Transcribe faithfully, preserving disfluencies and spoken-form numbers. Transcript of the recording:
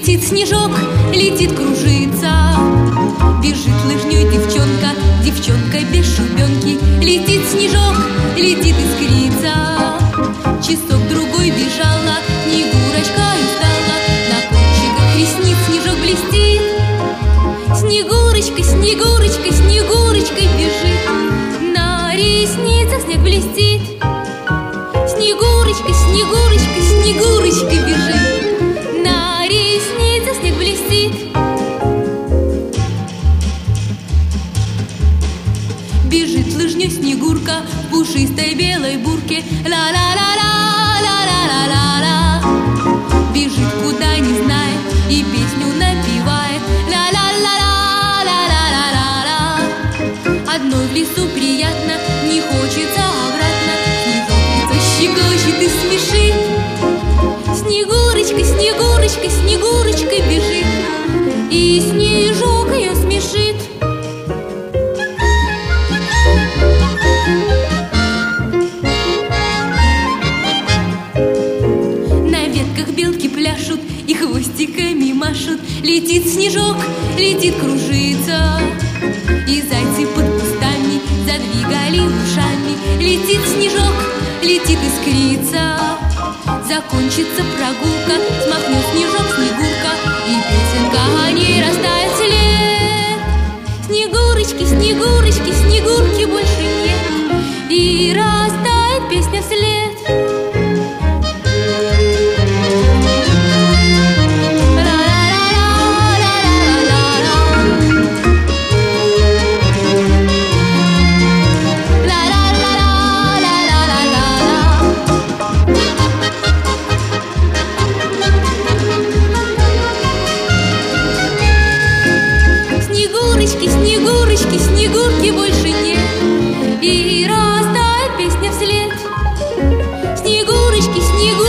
Летит снежок, летит, кружится. Бежит лыжней девчонка, девчонка без шубенки. Летит снежок, летит, искрится. Часок-другой бежала, Снегурочка и устала. На кончиках ресниц снежок блестит. Снегурочка, Снегурочка, Снегурочка бежит. На ресницах снег блестит. Снегурочка, Снегурочка, Снегурочка бежит. На ресницах снег блестит. Бежит лыжней Снегурка в пушистой белой бурке. Ла-ла-ла-ла, ла-ла-ла-ла-ла. Бежит куда не знает и песню напевает. Ла-ла-ла-ла, ла-ла-ла-ла-ла. Одной в лесу приятно, не хочется обратно. Снежок лицо щекочет и смешит. Снегурочка, Снегурочка, Снегурочка бежит. И снежок ее смешит. На ветках белки пляшут и хвостиками машут. Летит снежок, летит, кружится. И зайцы под кустами задвигали ушами. Летит снежок, летит, искрится. Закончится прогулка, смахнет снежок Снегурка, и песенка о ней растает след. Снегурочки, Снегурочки, Снегурки больше нет, и растает песня вслед. Снегурочки, Снегурочки, Снегурки больше нет, и растает песня вслед. Снегурочки, Снегурочки.